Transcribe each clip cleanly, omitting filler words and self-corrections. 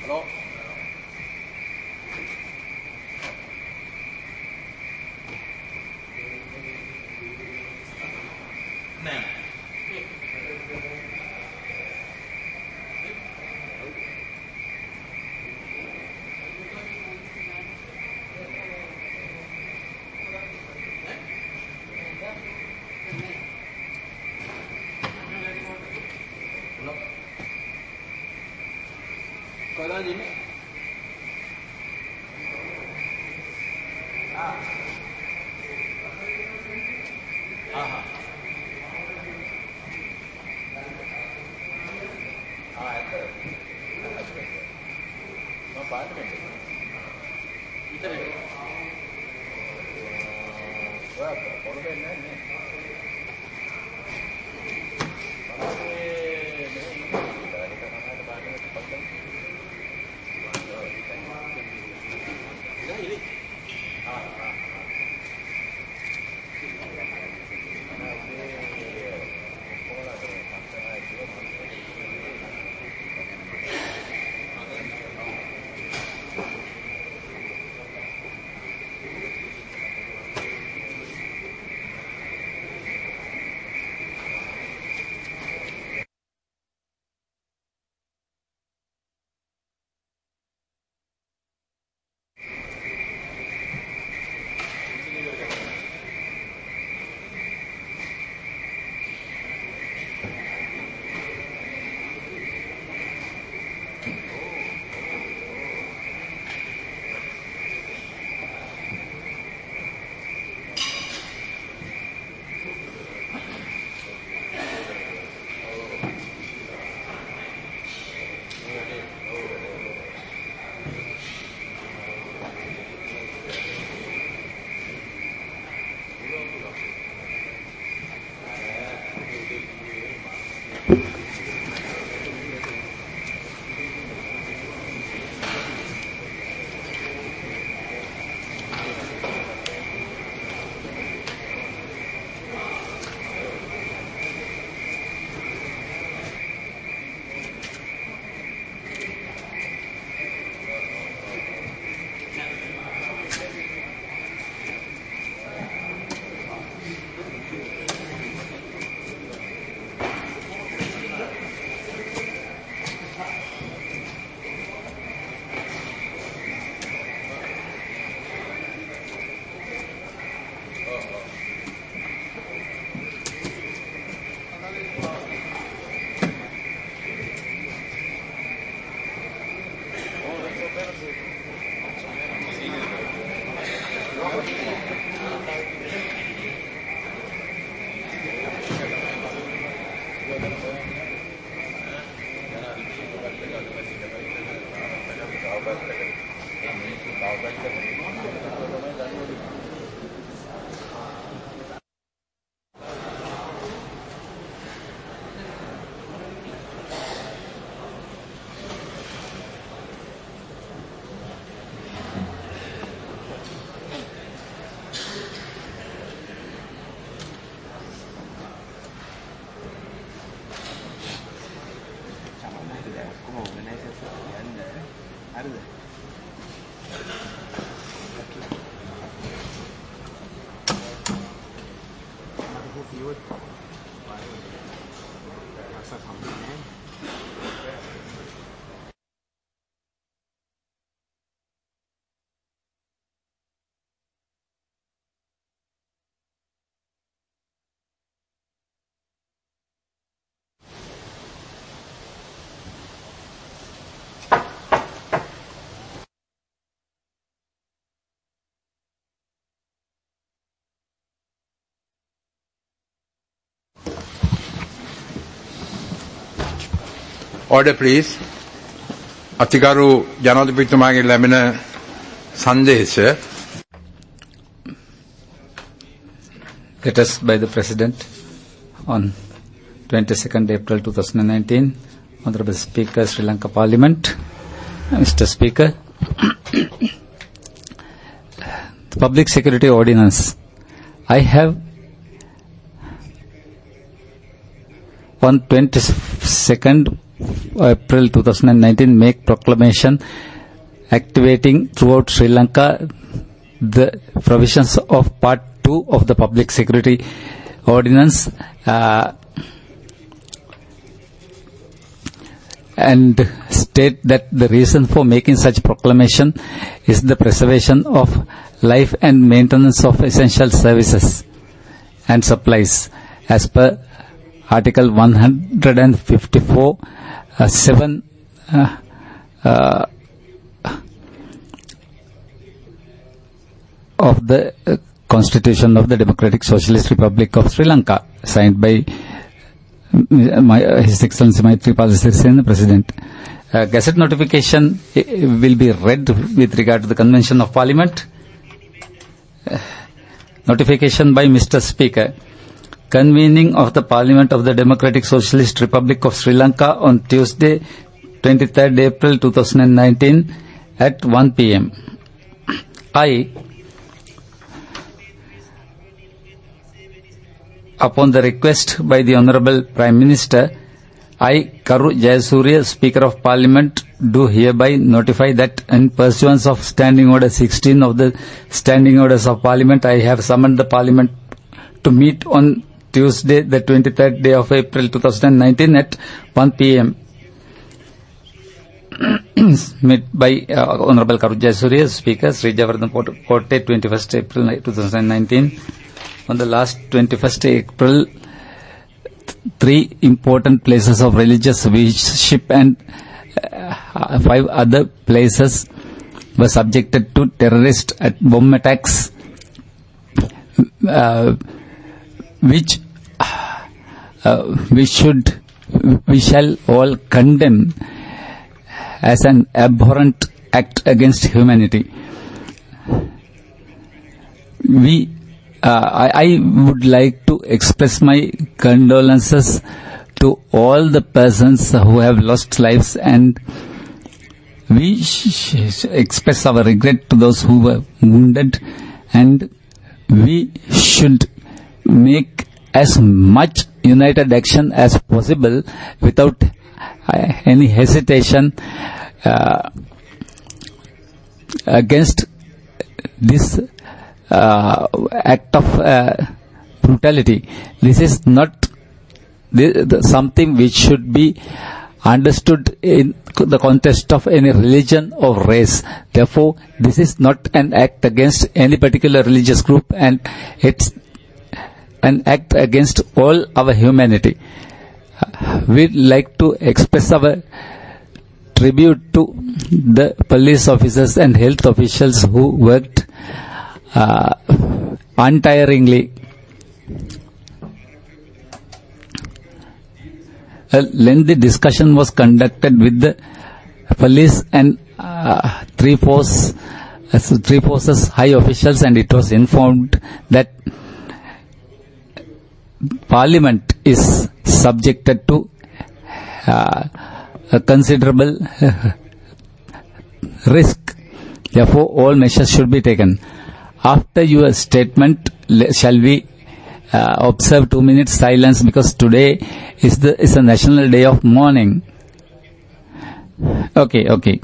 Order, please. අතිගරු ජනාධිපතිතුමාගේ ලැබෙන සංදේශ. Letters by the President on 22nd April 2019. Honorable Speaker, Sri Lanka Parliament. Mr. Speaker, the Public Security Ordinance. I have on 22nd April 2019 make proclamation activating throughout Sri Lanka the provisions of Part 2 of the Public Security Ordinance and state that the reason for making such proclamation is the preservation of life and maintenance of essential services and supplies as per Article 154 7 of the Constitution of the Democratic Socialist Republic of Sri Lanka, signed by His Excellency Maithripala Sirisena, President. Gazette notification will be read with regard to the Convention of Parliament. Notification by Mr. Speaker. Convening of the Parliament of the Democratic Socialist Republic of Sri Lanka on Tuesday, 23rd April 2019 at 1 p.m. I, upon the request by the Honourable Prime Minister, I, Karu Jayasuriya, Speaker of Parliament, do hereby notify that in pursuance of Standing Order 16 of the Standing Orders of Parliament, I have summoned the Parliament to meet on Tuesday, the 23rd day of April 2019 at 1 p.m. Met by Honourable Karu Jayasuriya, Speaker, Sri Javardhan Kotte, 21st April 2019. On the last 21st April, 3 important places of religious worship and 5 other places were subjected to terrorist bomb attacks, which we shall all condemn as an abhorrent act against humanity. I would like to express my condolences to all the persons who have lost lives, and we express our regret to those who were wounded, and we should make as much united action as possible without any hesitation against this act of brutality. This is not something which should be understood in the context of any religion or race. Therefore, this is not an act against any particular religious group, and it's an act against all our humanity. We'd like to express our tribute to the police officers and health officials who worked untiringly. A lengthy discussion was conducted with the police and three forces high officials, and it was informed that Parliament is subjected to a considerable risk. Therefore, all measures should be taken. After your statement, shall we observe 2 minutes silence, because today is a national day of mourning. Okay.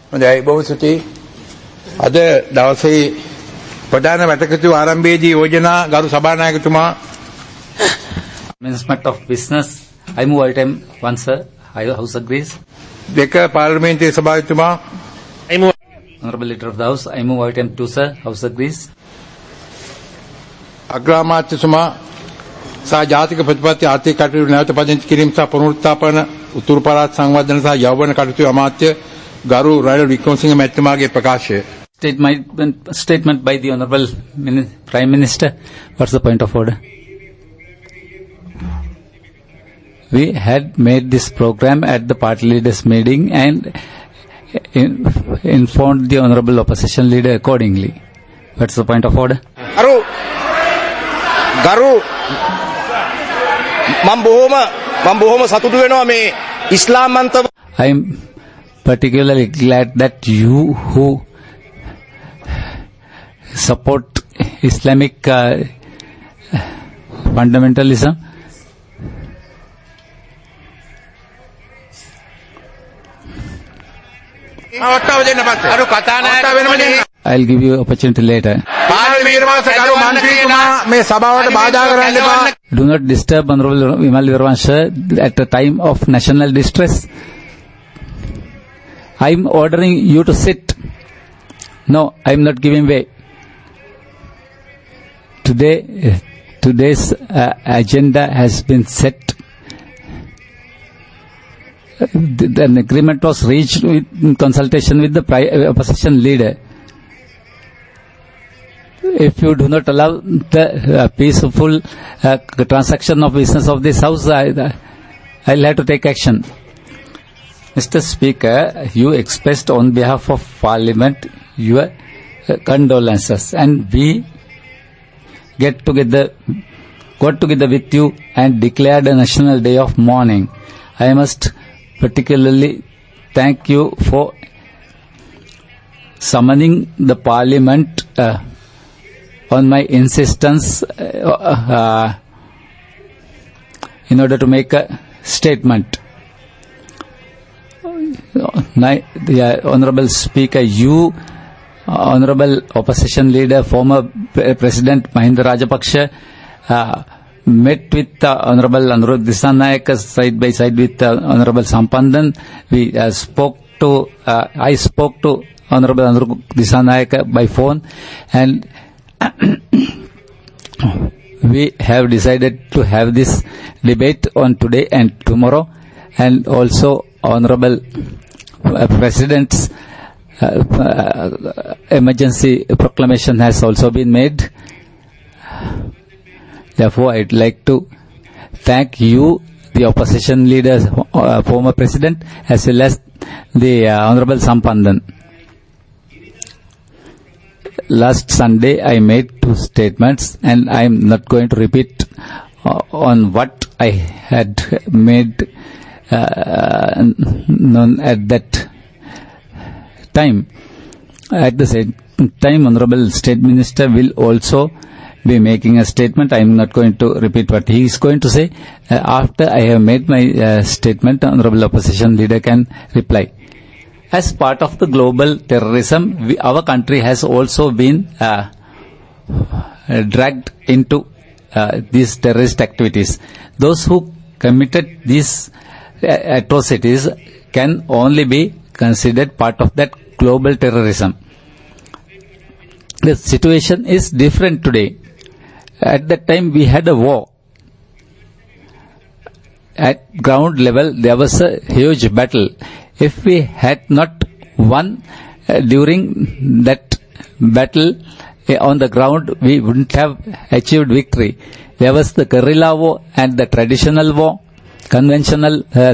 හොඳයි බොහොම ස්තුතියි. අද දවසේ ප්‍රධාන වැටකතු ආරම්භයේදී යෝජනා ගරු සභානායකතුමා Commencement of business. I move item 1, sir. House agrees. දෙක පාර්ලිමේන්තුවේ සභාපතිතුමා Honorable Leader of the House, I move item 2, sir. House agrees. අග්‍රාමාත්‍යතුමා සහ ජාතික ප්‍රතිපත්ති ආර්ථික කටයුතු නැවත පදිංචි කිරීම සහ පුනරුත්ථාපන උතුරු පළාත් සංවර්ධන සහ යෞවන කටයුතු අමාත්‍ය ගරු රනිල් වික්‍රමසිංහ මැතිතුමාගේ ප්‍රකාශය. Statement by the Honorable Prime Minister. What's the point of order? We had made this program at the party leaders meeting and informed the Honorable Opposition Leader accordingly. What's the point of order? ගරු මම බොහොම සතුටු වෙනවා මේ ඉස්ලාමන්ත I am particularly glad that you who support Islamic fundamentalism I'll give you opportunity later. Do not disturb Honorable Vimal Viravansha at a time of national distress. I'm ordering you to sit. No, I'm not giving way. Today's agenda has been set. An agreement was reached in consultation with the opposition leader. If you do not allow the peaceful transaction of business of this house, I'll have to take action. Mr. Speaker, you expressed on behalf of Parliament your condolences, and we got together with you and declared a national day of mourning. I must particularly thank you for summoning the Parliament on my insistence in order to make a statement. Honorable Speaker, you, Honorable Opposition Leader, former President Mahinda Rajapaksa, met with Honorable Anuruddha Dissanayake side by side with Honorable Sampandan. I spoke to Honorable Anuruddha Dissanayake by phone, and we have decided to have this debate on today and tomorrow, and also Honorable President's emergency proclamation has also been made. Therefore, I'd like to thank you, the opposition leader, former president, as well as the Honorable Sampandan. Last Sunday, I made 2 statements, and I'm not going to repeat on what I had made known at that time. At the same time, Honorable State Minister will also be making a statement. I am not going to repeat what he is going to say. After I have made my statement, Honorable Opposition Leader can reply. As part of the global terrorism, our country has also been dragged into these terrorist activities. Those who committed these atrocities can only be considered part of that global terrorism. The situation is different today. At that time, we had a war. At ground level, there was a huge battle. If we had not won during that battle on the ground, we wouldn't have achieved victory. There was the guerrilla war and the traditional war. Conventional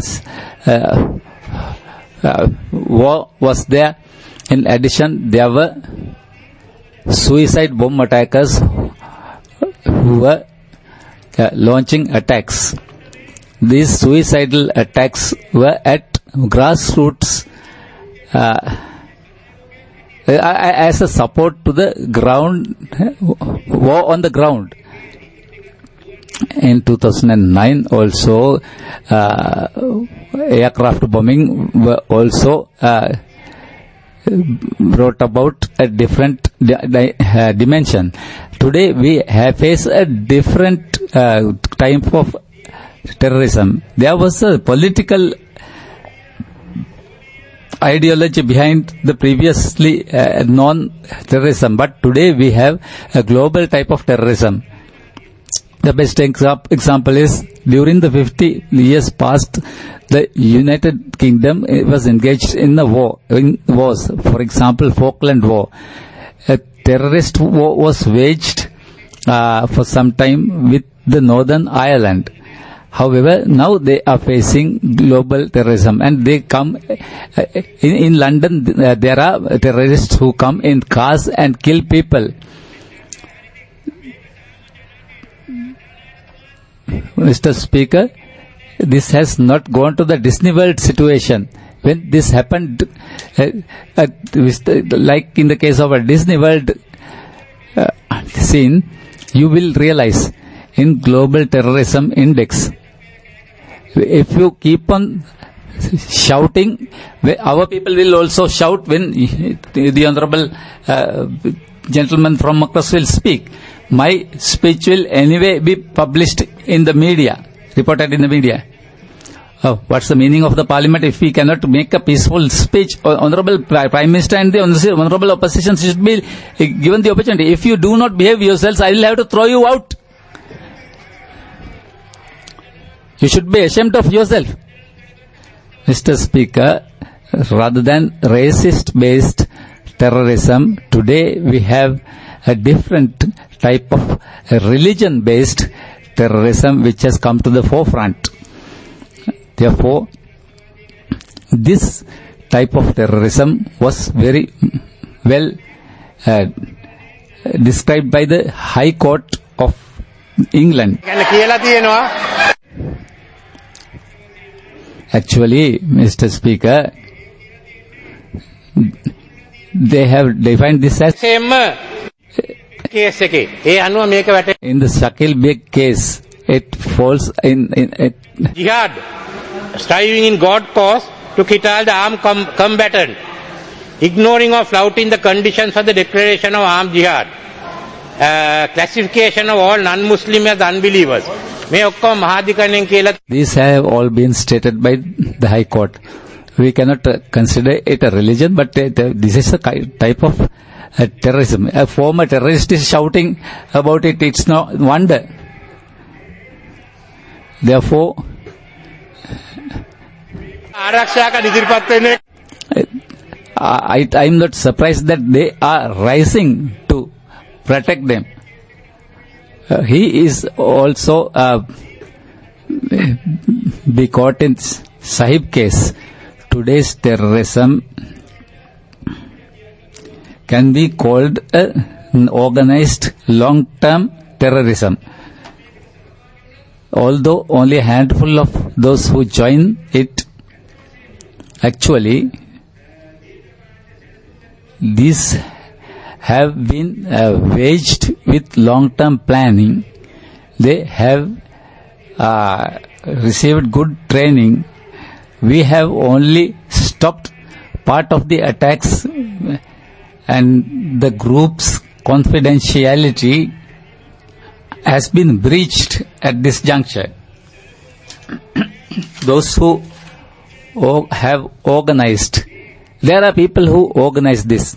war was there. In addition, there were suicide bomb attackers who were launching attacks. These suicidal attacks were at grassroots as a support to the ground war on the ground. In 2009 also aircraft bombing were also brought about a different dimension. Today we have faced a different type of terrorism. There was a political ideology behind the previously non-terrorism, but today we have a global type of terrorism. The best example is during the 50 years past, the United Kingdom was engaged in wars. For example, Falkland War. A terrorist war was waged for some time with the Northern Ireland. However, now they are facing global terrorism, and they come in London. There are terrorists who come in cars and kill people. Mr. Speaker, this has not gone to the Disney World situation. When this happened, like in the case of a Disney World scene, you will realize in Global Terrorism Index, if you keep on shouting, our people will also shout when the Honorable gentleman from Macross will speak. My speech will anyway be published in the media, reported in the media. What's the meaning of the parliament if we cannot make a peaceful speech? Honorable Prime Minister and the Honorable Opposition should be given the opportunity. If you do not behave yourselves, I will have to throw you out. You should be ashamed of yourself. Mr. Speaker, rather than racist-based terrorism, today we have a different type of religion-based terrorism which has come to the forefront. Therefore, this type of terrorism was very well described by the High Court of England. Actually, Mr. Speaker, they have defined this as in the Shakil Beg case. It falls in jihad, striving in God's cause to kill the armed combatant, ignoring or flouting the conditions for the declaration of armed jihad, classification of all non-Muslims as unbelievers. These have all been stated by the High Court. We cannot consider it a religion, but this is a type of terrorism. A former terrorist is shouting about it. It's no wonder. Therefore, I'm not surprised that they are rising to protect them. He is also be caught in Sahib case. Today's terrorism can be called an organized long-term terrorism. Although only a handful of those who join it, actually, these have been waged with long-term planning. They have received good training. We have only stopped part of the attacks, and the group's confidentiality has been breached at this juncture. Those who have organized, there are people who organize this.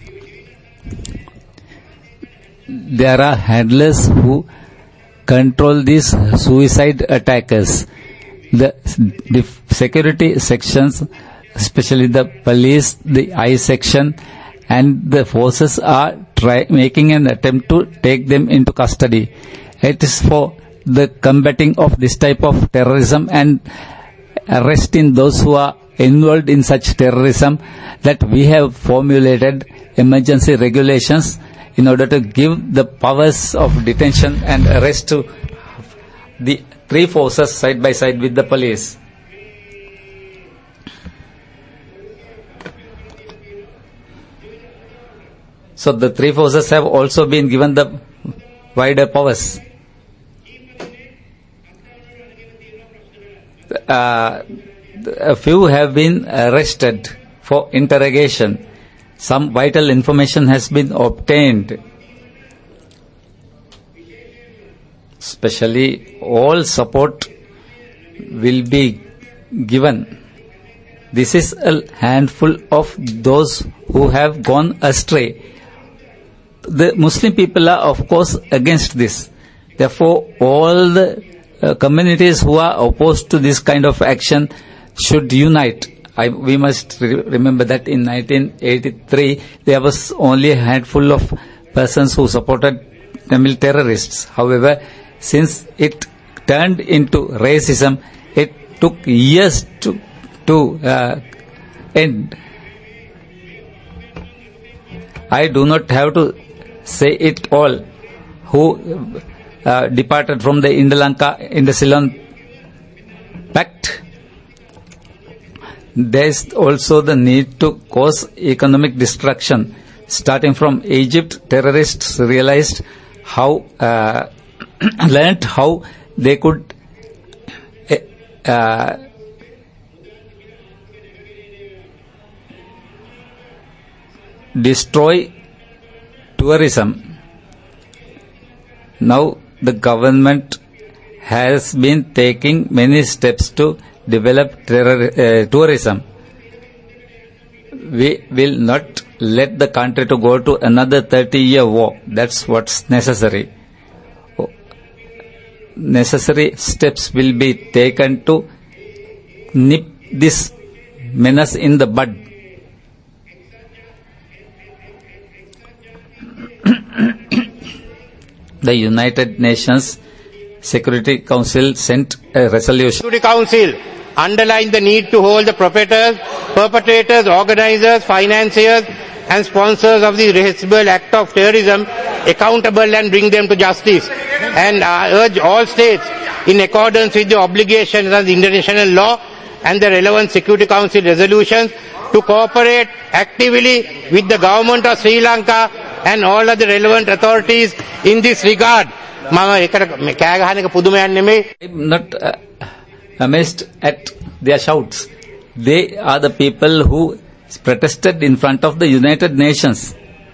There are handlers who control these suicide attackers. The security sections, especially the police, the I section, and the forces are making an attempt to take them into custody. It is for the combating of this type of terrorism and arresting those who are involved in such terrorism that we have formulated emergency regulations in order to give the powers of detention and arrest to the three forces side by side with the police. So the three forces have also been given the wider powers. A few have been arrested for interrogation. some vital information has been obtained, especially all support will be given. This is a handful of those who have gone astray. The Muslim people are, of course, against this. Therefore, all the communities who are opposed to this kind of action should unite. We must remember that in 1983, there was only a handful of persons who supported Tamil terrorists. However, since it turned into racism, it took years to end. I do not have to say it all. Who departed from the Indo-Ceylon Pact. There is also the need to cause economic destruction. Starting from Egypt, terrorists realized learnt how they could destroy tourism. Now the government has been taking many steps to develop tourism. We will not let the country to go to another 30-year war. That's what's necessary. Necessary steps will be taken to nip this menace in the bud. The United Nations Security Council sent a resolution. Security Council underlined the need to hold the perpetrators, organizers, financiers and sponsors of the irreversible act of terrorism accountable and bring them to justice. And I urge all states, in accordance with the obligations of the international law and the relevant Security Council resolutions, to cooperate actively with the government of Sri Lanka and all other relevant authorities in this regard. I'm not amazed at their shouts. They are the people who protested in front of the United Nations.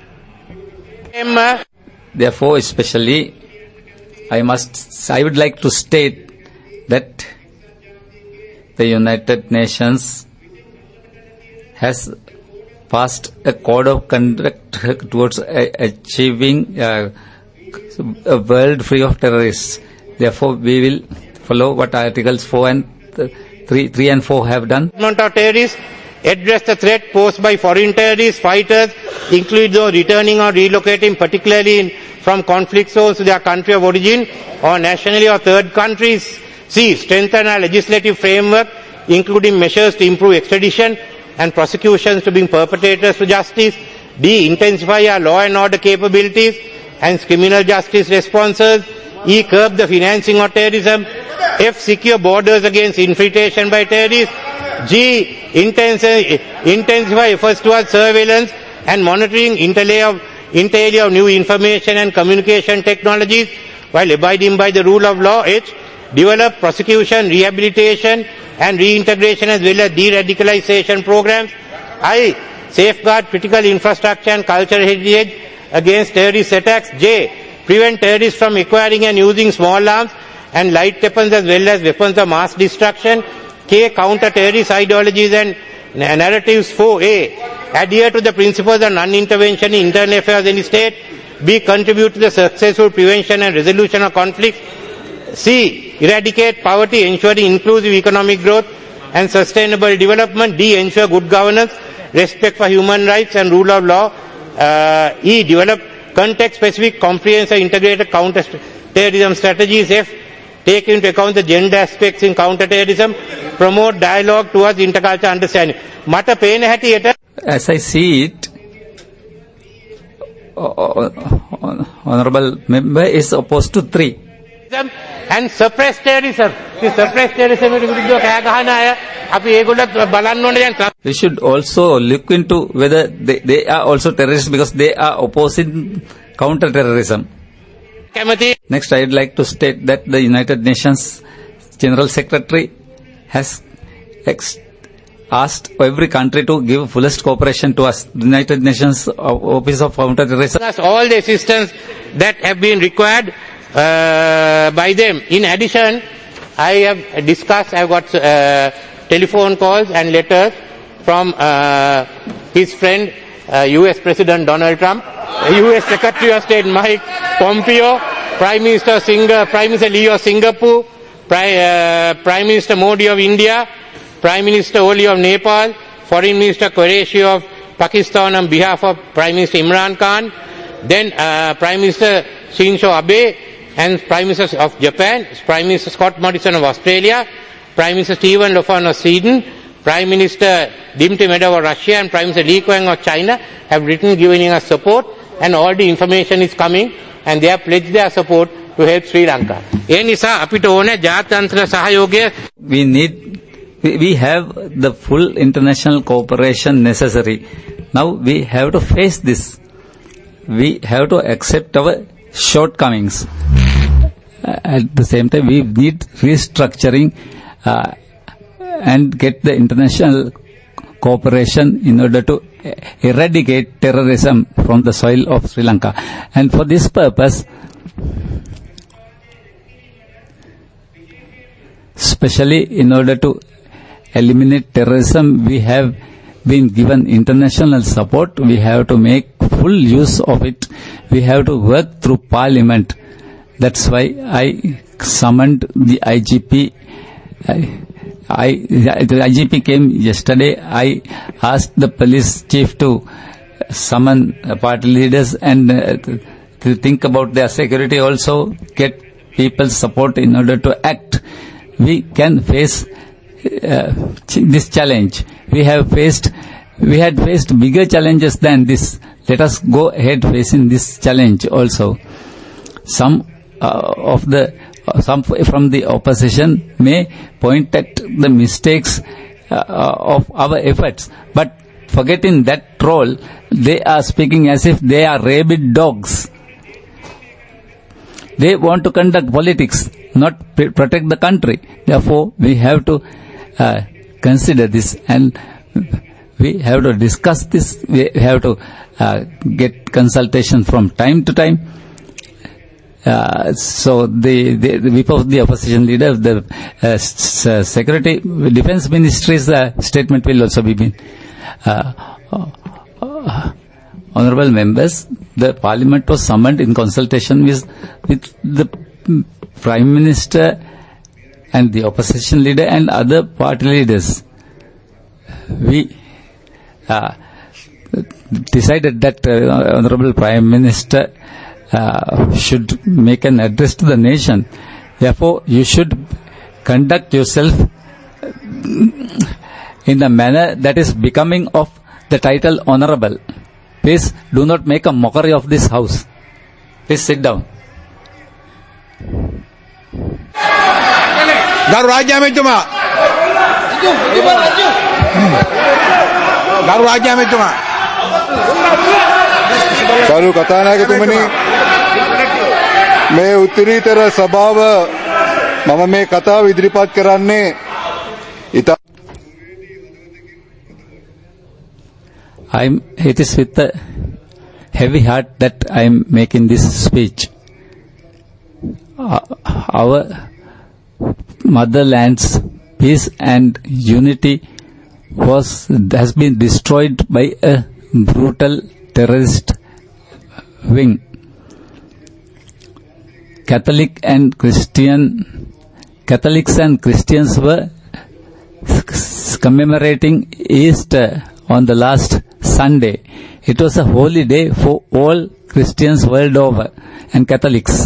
Therefore, especially, I would like to state that the United Nations has passed a code of conduct towards achieving a world free of terrorists. Therefore, we will follow what Articles 3 and 4 have done. Terrorists address the threat posed by foreign terrorist fighters, including those returning or relocating, particularly from conflict zones to their country of origin or nationally or third countries. C. Strengthen our legislative framework, including measures to improve extradition and prosecutions to bring perpetrators to justice. D. Intensify our law and order capabilities and criminal justice responses. E. Curb the financing of terrorism. F. Secure borders against infiltration by terrorists. G. Intensify efforts towards surveillance and monitoring inter alia of new information and communication technologies while abiding by the rule of law. H. Develop prosecution, rehabilitation and reintegration as well as de-radicalization programs. I. Safeguard critical infrastructure and cultural heritage against terrorist attacks. J. Prevent terrorists from acquiring and using small arms and light weapons as well as weapons of mass destruction. K. Counter terrorist ideologies and narratives. 4A. Adhere to the principles of non-intervention in internal affairs of any state. B. Contribute to the successful prevention and resolution of conflicts. C. Eradicate poverty, ensuring inclusive economic growth and sustainable development. D. Ensure good governance, respect for human rights and rule of law. E. Develop context-specific, comprehensive, integrated counter-terrorism strategies. F. Take into account the gender aspects in counter-terrorism. Promote dialogue towards intercultural understanding. As I see it, Honorable Member is opposed to 3. And suppress terrorism. Suppress terrorism. We should also look into whether they are also terrorists because they are opposing counter-terrorism. Next, I would like to state that the United Nations General Secretary has asked every country to give fullest cooperation to us. The United Nations Office of Counter-Terrorism. All the assistance that have been required by them. In addition, I have discussed, I have got telephone calls and letters from his friend, US President Donald Trump, US Secretary of State Mike Pompeo, Prime Minister Lee of Singapore, Prime Minister Modi of India, Prime Minister Oli of Nepal, Foreign Minister Qureshi of Pakistan on behalf of Prime Minister Imran Khan, then Prime Minister Shinzo Abe and Prime Minister of Japan, Prime Minister Scott Morrison of Australia, Prime Minister Stephen Lofan of Sweden, Prime Minister Dmitry Medvedev of Russia and Prime Minister Li Qiang of China have written giving us support, and all the information is coming and they have pledged their support to help Sri Lanka. We have the full international cooperation necessary. Now we have to face this. We have to accept our shortcomings. At the same time, we need restructuring and get the international cooperation in order to eradicate terrorism from the soil of Sri Lanka. And for this purpose, especially in order to eliminate terrorism, we have been given international support. We have to make full use of it. We have to work through Parliament. That's why I summoned the IGP. The IGP came yesterday. I asked the police chief to summon party leaders and to think about their security, also get people's support in order to act. We can face this challenge. We had faced bigger challenges than this. Let us go ahead facing this challenge also. Some from the opposition may point at the mistakes of our efforts, but forgetting that role, they are speaking as if they are rabid dogs. They want to conduct politics, not protect the country. Therefore, we have to consider this, and we have to discuss this. We have to get consultation from time to time. So before the opposition leader, the Secretary, Defense Ministry's statement will also be made. Honorable members, the Parliament was summoned in consultation with the Prime Minister and the opposition leader and other party leaders. We decided that Honorable Prime Minister should make an address to the nation. Therefore, you should conduct yourself in a manner that is becoming of the title Honorable. Please do not make a mockery of this house. Please sit down. ගරු රාජ්‍ය ඇමතිතුමා ගරු කතානායකතුමනි, මේ උත්තරීතර සභාව මම මේ කතාව ඉදිරිපත් කරන්නේ ඉතා It is with a heavy heart that I am making this speech. Our motherland's peace and unity has been destroyed by a brutal terrorist wing. Catholics and Christians were commemorating Easter on the last Sunday. It was a holy day for all Christians world over and Catholics.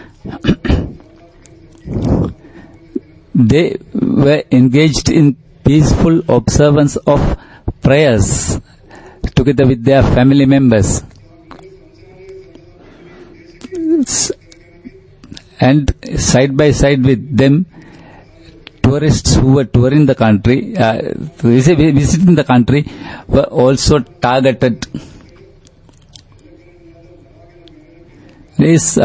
They were engaged in peaceful observance of prayers together with their family members. And side by side with them, tourists who were touring the country, visiting the country, were also targeted. These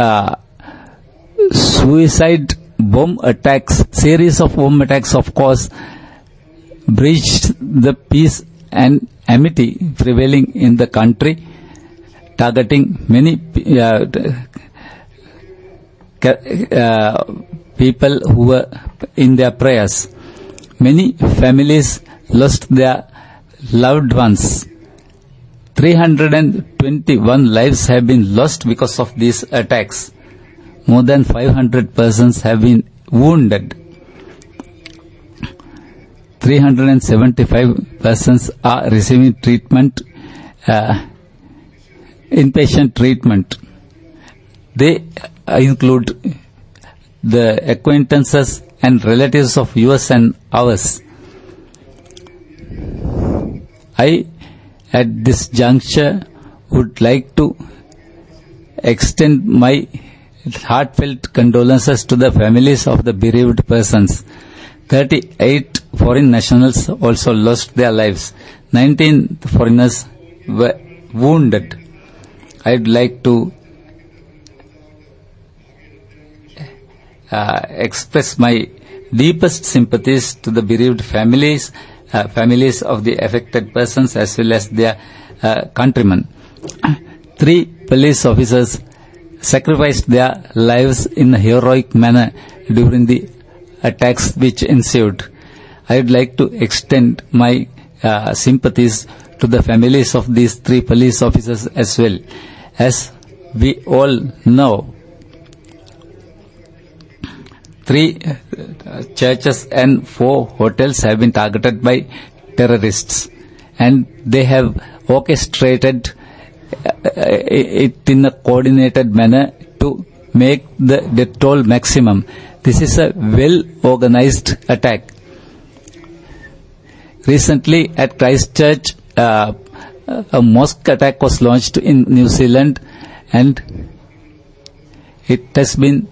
suicide bomb attacks, series of bomb attacks, of course, breached the peace and amity prevailing in the country, targeting many people who were in their prayers. Many families lost their loved ones. 321 lives have been lost because of these attacks. More than 500 persons have been wounded. 375 persons are receiving treatment, inpatient treatment. They include the acquaintances and relatives of yours and ours. I, at this juncture, would like to extend my heartfelt condolences to the families of the bereaved persons. 38 foreign nationals also lost their lives. 19 foreigners were wounded. I'd like to express my deepest sympathies to the bereaved families of the affected persons as well as their countrymen. 3 police officers sacrificed their lives in a heroic manner during the attacks which ensued. I would like to extend my sympathies to the families of these 3 police officers as well. As we all know, 3 churches and 4 hotels have been targeted by terrorists, and they have orchestrated it in a coordinated manner to make the death toll maximum. This is a well-organized attack. Recently at Christchurch, a mosque attack was launched in New Zealand, and it has been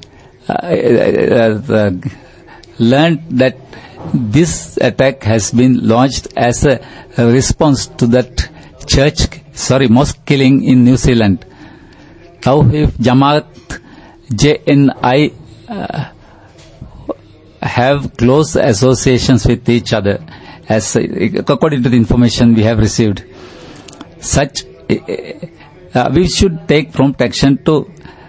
learned that this attack has been launched as a response to that mosque killing in New Zealand. Tawhid Jamaat JNI have close associations with each other, as according to the information we have received. We should take prompt action to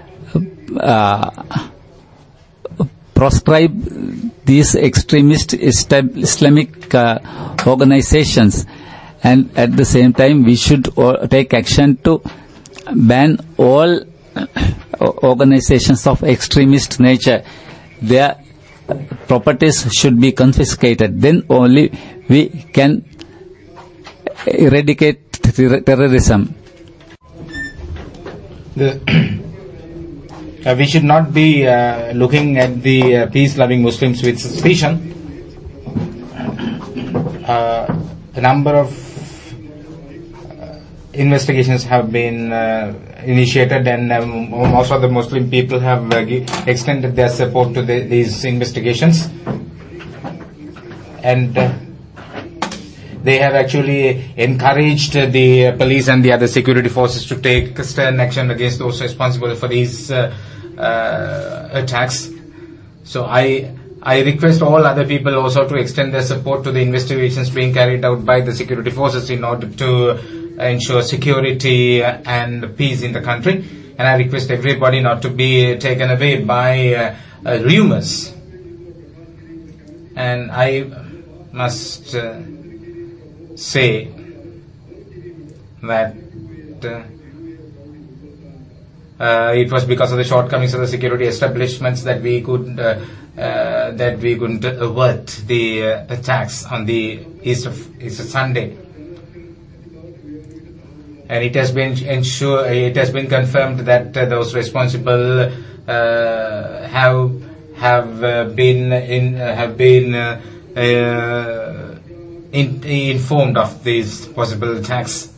proscribe these extremist Islamic organizations, and at the same time we should take action to ban all organizations of extremist nature. Their properties should be confiscated. Then only we can eradicate terrorism. We should not be looking at the peace-loving Muslims with suspicion. A number of investigations have been initiated, and most of the Muslim people have extended their support to these investigations, and they have actually encouraged the police and the other security forces to take stern action against those responsible for these attacks. So I request all other people also to extend their support to the investigations being carried out by the security forces in order to ensure security and peace in the country. And I request everybody not to be taken away by rumors. And I must say that it was because of the shortcomings of the security establishments that we couldn't avert the attacks on the Easter Sunday. And it has been confirmed that those responsible have been informed of these possible attacks.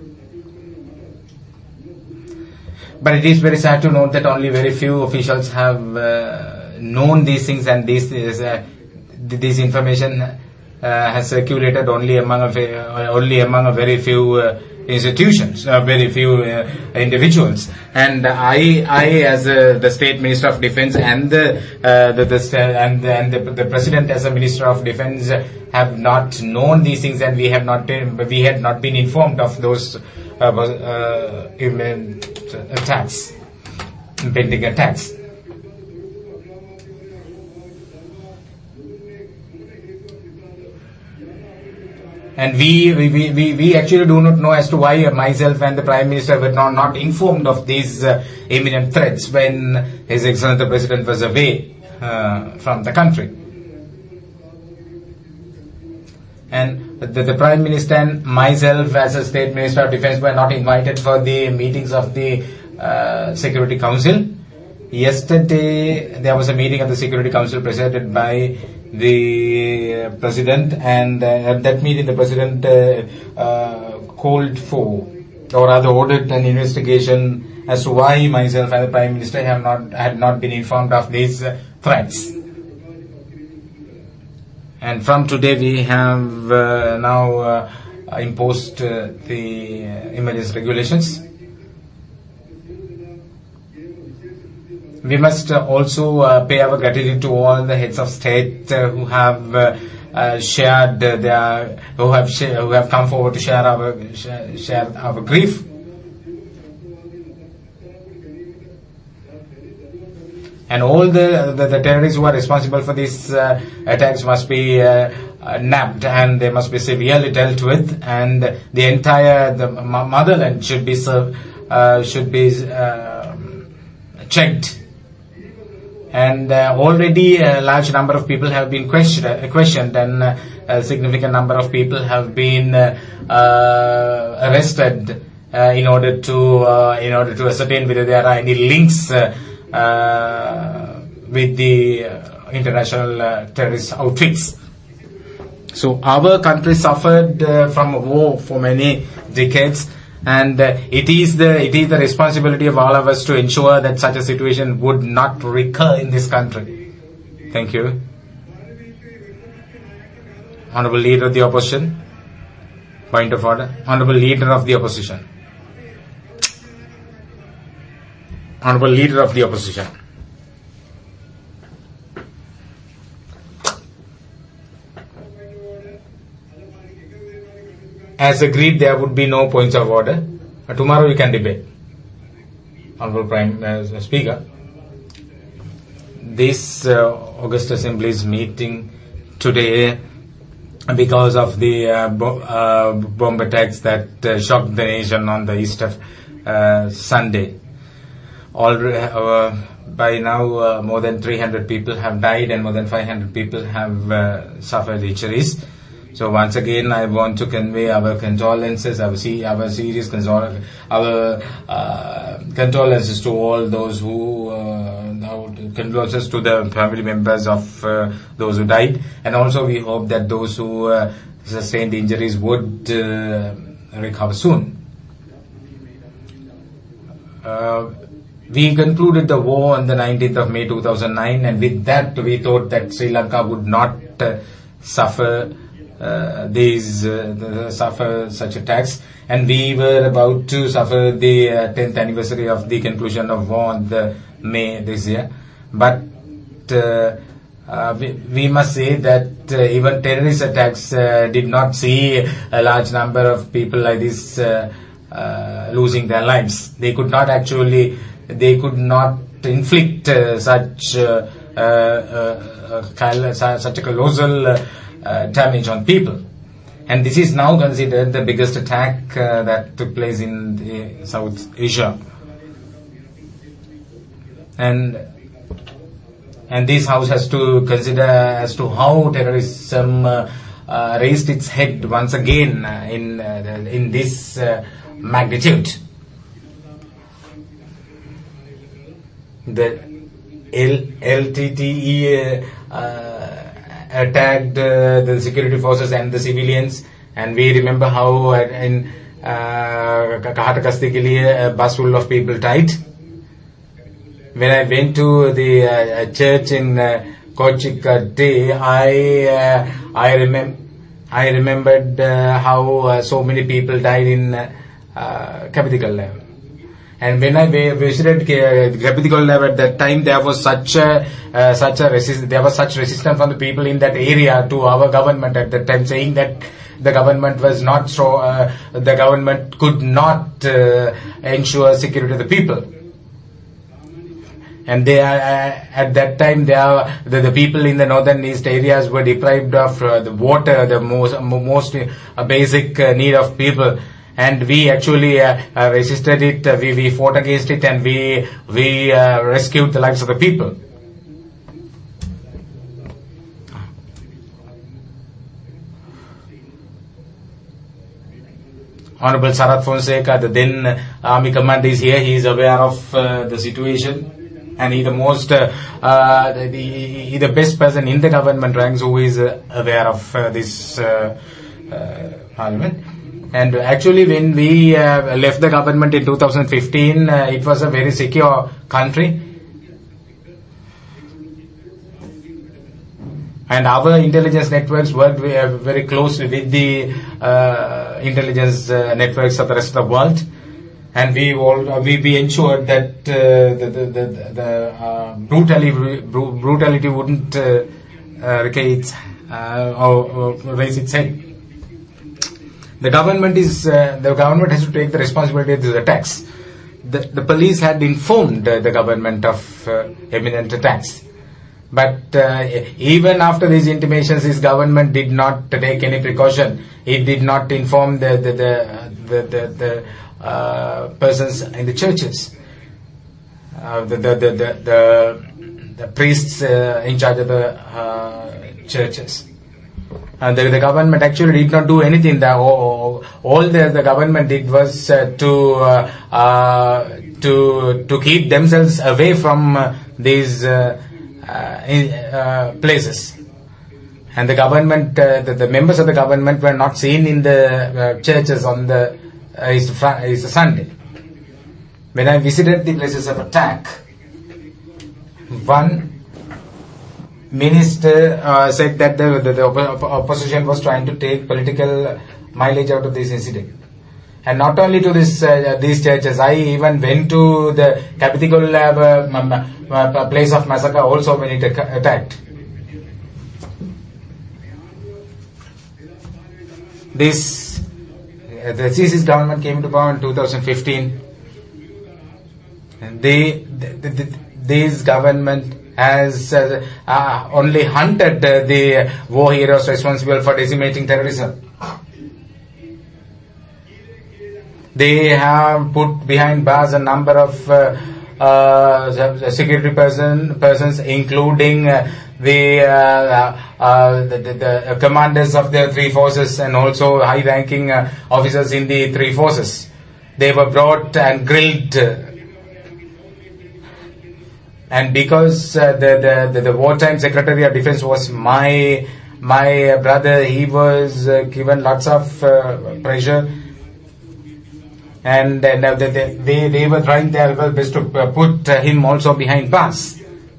But it is very sad to note that only very few officials have known these things, and this information has circulated only among a very few institutions, very few individuals. And I as the State Minister of Defence and the President as a Minister of Defence have not known these things, and we had not been informed of those impending attacks. And we actually do not know as to why myself and the Prime Minister were not informed of these imminent threats when His Excellency the President was away from the country. And the Prime Minister and myself as a State Minister of Defence were not invited for the meetings of the Security Council. Yesterday there was a meeting of the Security Council presided by the President, and at that meeting the President called for, or rather ordered an investigation as to why myself and the Prime Minister had not been informed of these threats. And from today we have now imposed the emergency regulations. We must also pay our gratitude to all the heads of state who have who have come forward to share our grief. And all the terrorists who are responsible for these attacks must be nabbed, and they must be severely dealt with, and the entire motherland should be checked. And already a large number of people have been questioned, and a significant number of people have been arrested in order to ascertain whether there are any links with the international terrorist outfits. So our country suffered from a war for many decades, and it is the responsibility of all of us to ensure that such a situation would not recur in this country. Thank you. Honourable Leader of the Opposition. Point of order. Honourable Leader of the Opposition. Honourable Leader of the Opposition. As agreed, there would be no points of order. Tomorrow we can debate. Honourable Prime Speaker, this August Assembly's meeting today, because of the bomb attacks that shocked the nation on the east of Sunday. By now, more than 300 people have died and more than 500 people have suffered injuries. So once again, I want to convey our condolences, our serious condolences to all those who, condolences to the family members of those who died, and also we hope that those who sustained injuries would recover soon. We concluded the war on the 19th of May 2009, and with that we thought that Sri Lanka would not suffer suffer such attacks, and we were about to suffer the 10th anniversary of the conclusion of war on the May this year. But we must say that even terrorist attacks did not see a large number of people like this losing their lives. They could not inflict such a colossal damage on people. And this is now considered the biggest attack that took place in South Asia. And this House has to consider as to how terrorism raised its head once again in this magnitude. The LTTE attacked the security forces and the civilians, and we remember how in Kahatakasti ke liye a bus full of people died. When I went to the church in Kochikade, I remembered how so many people died in Kapitigal. And when I visited Gabidikol at that time, there was such resistance from the people in that area to our government at that time, saying that the government was not the government could not ensure security of the people. And they are, at that time, the people in the northern east areas were deprived of the water, the most basic need of people. And we actually resisted it. We fought against it, and we rescued the lives of the people. Honorable Sarath Fonseca, the then army commander, is here. He is aware of the situation. And he the best person in the government ranks who is aware of this parliament. And actually, when we left the government in 2015, it was a very secure country. And our intelligence networks worked very closely with the intelligence networks of the rest of the world. And we ensured that the brutality wouldn't raise its head. The government has to take the responsibility of these attacks. The police had informed the government of imminent attacks. But even after these intimations, this government did not take any precaution. It did not inform the persons in the churches, the priests in charge of the churches. And the government actually did not do anything. All the government did was to keep themselves away from these places. And the government, the members of the government were not seen in the churches on the Easter Sunday. When I visited the places of attack, one minister said that the opposition was trying to take political mileage out of this incident. And not only to these churches, I even went to the capital place of massacre also when it attacked. The CC's government came to power in 2015. And this government has only hunted the war heroes responsible for decimating terrorism. They have put behind bars a number of security persons, including the commanders of the three forces and also high-ranking officers in the three forces. They were brought and grilled. And because the wartime Secretary of Defense was my brother, he was given lots of pressure. And they were trying their best to put him also behind bars.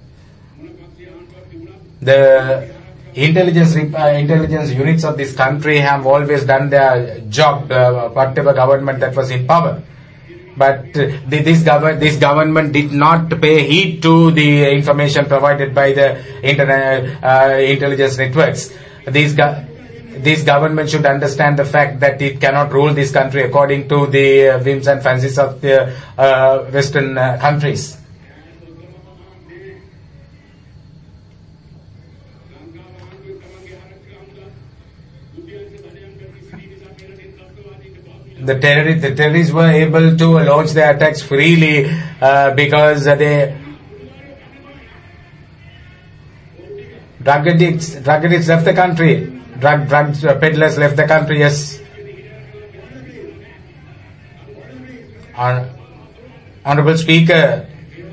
The intelligence units of this country have always done their job, whatever government that was in power. But this government did not pay heed to the information provided by the intelligence networks. This government should understand the fact that it cannot rule this country according to the whims and fancies of the Western countries. The terrorists were able to launch their attacks freely because drug addicts left the country. Drug peddlers left the country, yes. Honorable Speaker,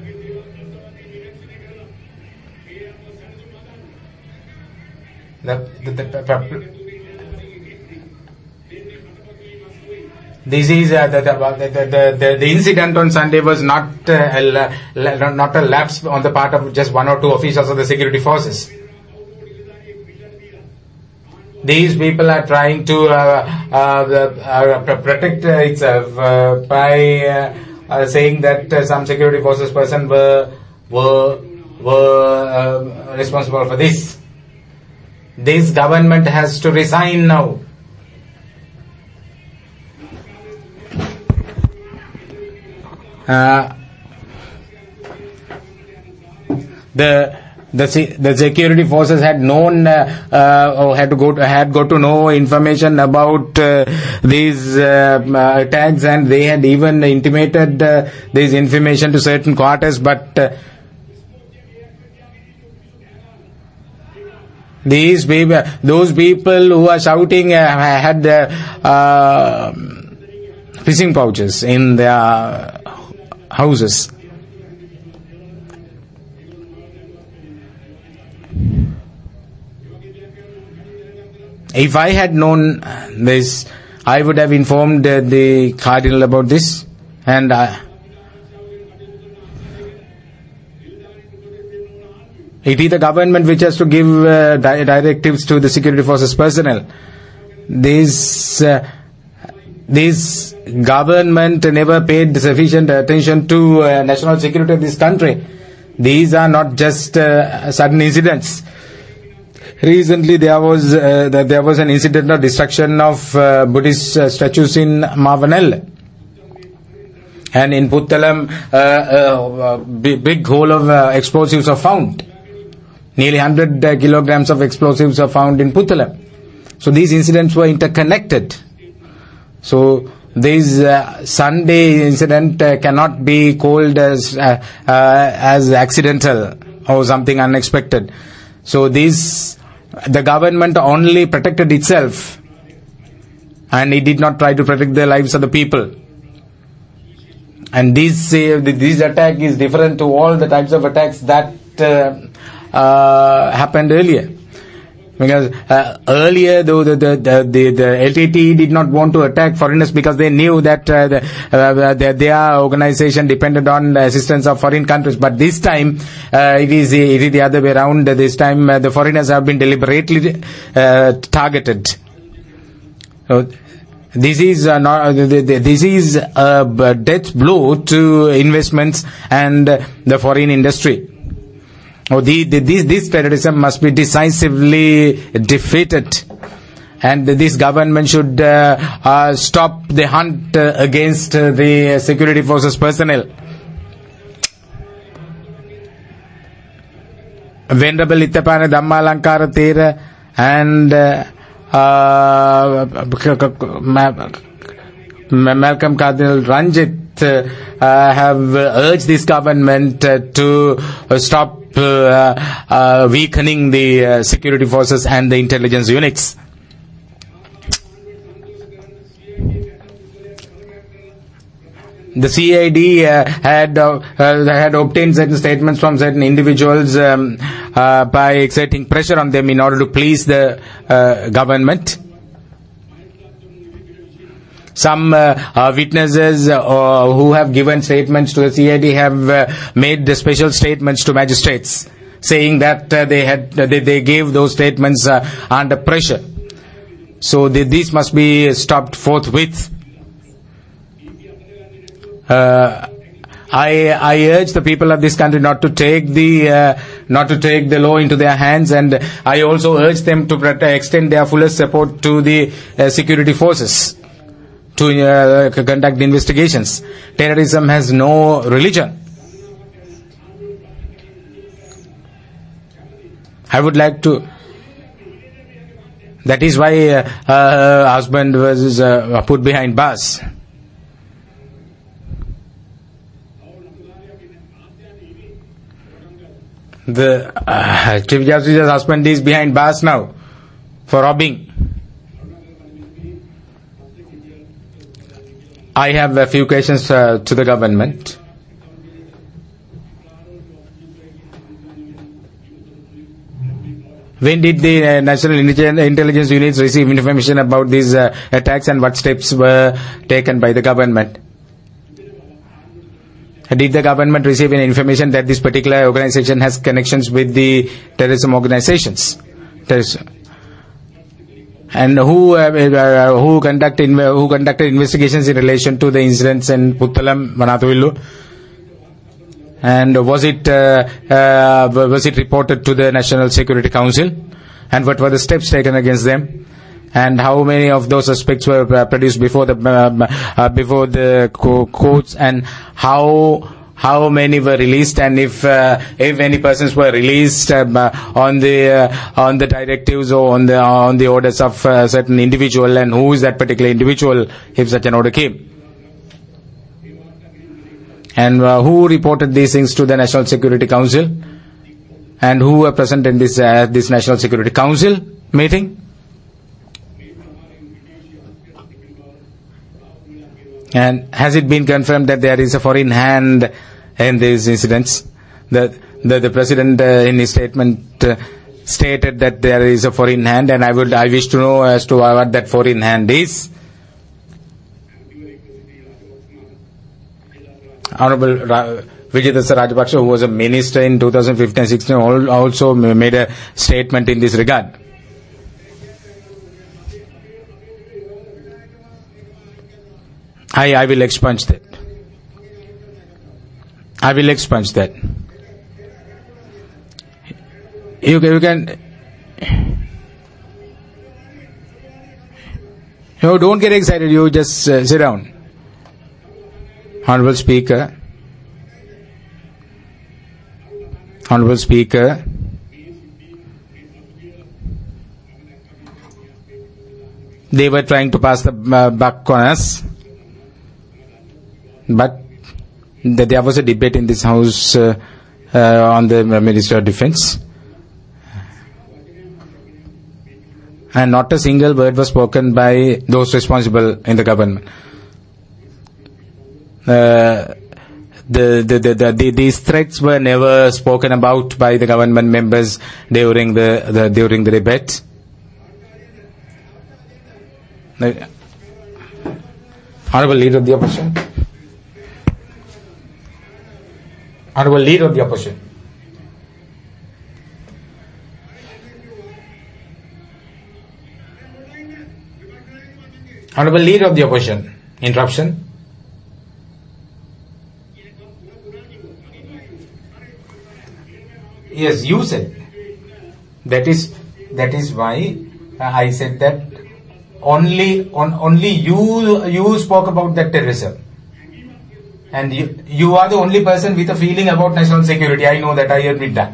this is the incident on Sunday was not a lapse on the part of just one or two officials of the security forces. These people are trying to protect itself by saying that some security forces person were responsible for this. This government has to resign now. The security forces had known or had got to know information about these attacks, and they had even intimated this information to certain quarters, but those people who are shouting had fishing pouches in their houses. If I had known this, I would have informed the Cardinal about this, and it is the government which has to give directives to the security forces personnel. This government never paid sufficient attention to national security of this country. These are not just sudden incidents. Recently, there was an incident of destruction of Buddhist statues in Mavanel, and in Puttalam, big hole of explosives are found. Nearly 100 kilograms of explosives are found in Puttalam. So these incidents were interconnected. So this Sunday incident cannot be called as accidental or something unexpected. So the government only protected itself, and it did not try to protect the lives of the people. And this attack is different to all the types of attacks that happened earlier. Because earlier, though, the LTTE did not want to attack foreigners because they knew that their organization depended on the assistance of foreign countries. But this time, it is the other way around. This time, the foreigners have been deliberately targeted. So, this is a death blow to investments and the foreign industry. This terrorism must be decisively defeated, and this government should stop the hunt against the security forces personnel. Venerable Ittapana Dhammalankara Thera and Malcolm Cardinal Ranjit have urged this government to stop weakening the security forces and the intelligence units. The CID had obtained certain statements from certain individuals by exerting pressure on them in order to please the government. Some witnesses who have given statements to the CID have made the special statements to magistrates, saying that they gave those statements under pressure. So this must be stopped forthwith. I urge the people of this country not to take the law into their hands, and I also urge them to extend their fullest support to the security forces to conduct investigations. Terrorism has no religion. I would like to. That is why her husband was put behind bars. The Chief Justice's husband is behind bars now for robbing. I have a few questions to the government. When did the National Intelligence Units receive information about these attacks, and what steps were taken by the government? Did the government receive any information that this particular organization has connections with the terrorism organizations? and who conducted investigations in relation to the incidents in Puttalam, Manathuvillu? And was it reported to the National Security Council? And what were the steps taken against them? And how many of those suspects were produced before the courts? And how many were released? And if any persons were released on the directives or on the orders of a certain individual, and who is that particular individual if such an order came? And who reported these things to the National Security Council? And who were present in this National Security Council meeting? And has it been confirmed that there is a foreign hand in these incidents? The President in his statement stated that there is a foreign hand, and I wish to know as to what that foreign hand is. Honorable Vijayadasa Rajapaksa, who was a minister in 2015-16, also made a statement in this regard. I will expunge that. I will expunge that. You can. No, don't get excited. You just sit down. Honorable Speaker. Honorable Speaker. They were trying to pass the buck on us. But there was a debate in this House on the Ministry of Defence, and not a single word was spoken by those responsible in the government. These threats were never spoken about by the government members during the debate. Honourable Leader of the Opposition. Honourable Leader of the Opposition. Honourable Leader of the Opposition. Interruption. Yes, you said. That is why I said that only you spoke about that terrorism. And you are the only person with a feeling about national security. I know that, I admit that.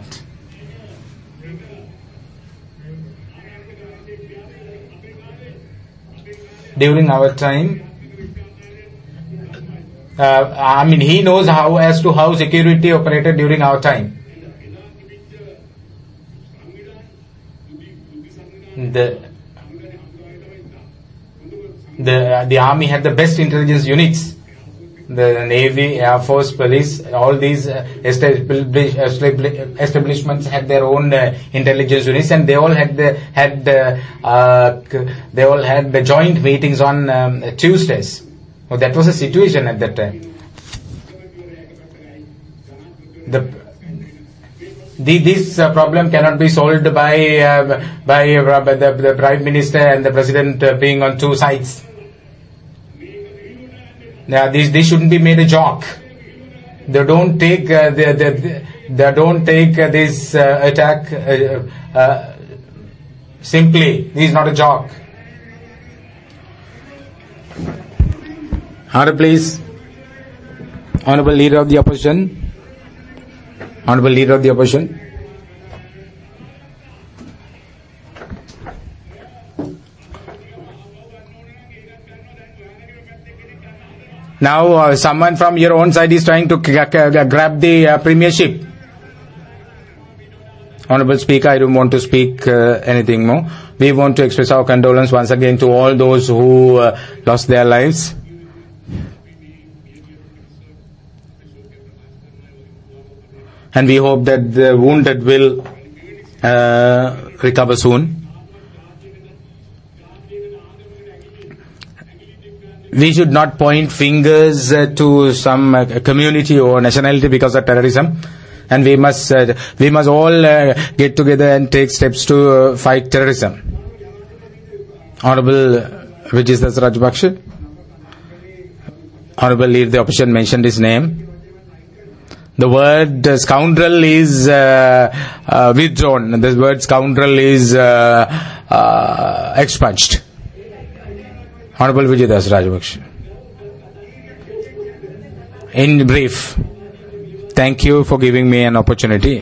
During our time, he knows how security operated during our time. The army had the best intelligence units. The Navy, Air Force, Police, all these establishments had their own intelligence units, and they all had the joint meetings on Tuesdays. Well, that was the situation at that time. This problem cannot be solved by the Prime Minister and the President being on two sides. Now, this shouldn't be made a joke. They don't take this attack simply. This is not a joke. Honourable, please. Honourable Leader of the Opposition. Honourable Leader of the Opposition. Now, someone from your own side is trying to grab the premiership. Honourable Speaker, I don't want to speak anything more. We want to express our condolence once again to all those who lost their lives. And we hope that the wounded will recover soon. We should not point fingers to some community or nationality because of terrorism, and we must all get together and take steps to fight terrorism. Honorable Vijaydas Rajapaksa. Honorable Leader of the Opposition mentioned his name. The word scoundrel is withdrawn. The word scoundrel is expunged. Honorable Vijaydas Rajapaksa. In brief, thank you for giving me an opportunity.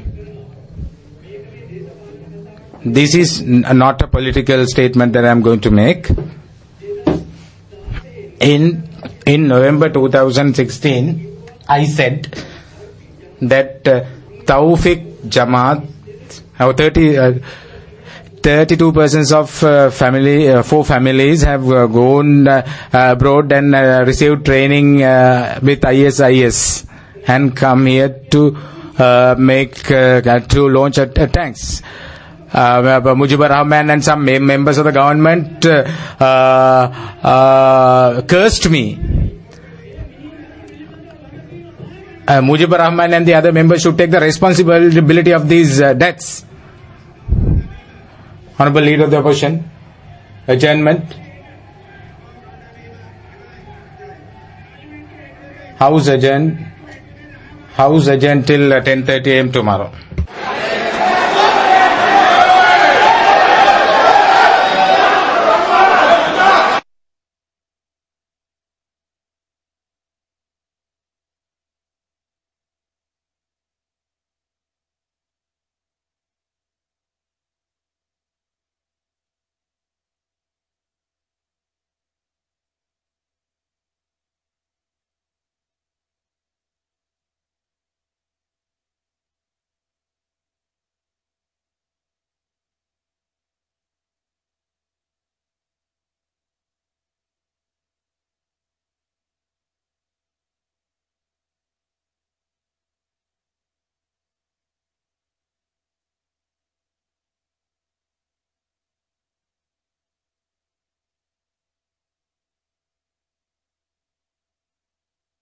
This is not a political statement that I am going to make. In November 2016, I said that Tawfiq Jamaat, 32% of four families have gone abroad and received training with ISIS and come here to to launch tanks. Mujibur Rahman and some members of the government cursed me. Mujibur Rahman and the other members should take the responsibility of these deaths. Honorable Leader of the Opposition, adjournment. House adjourned till 10:30 a.m. tomorrow.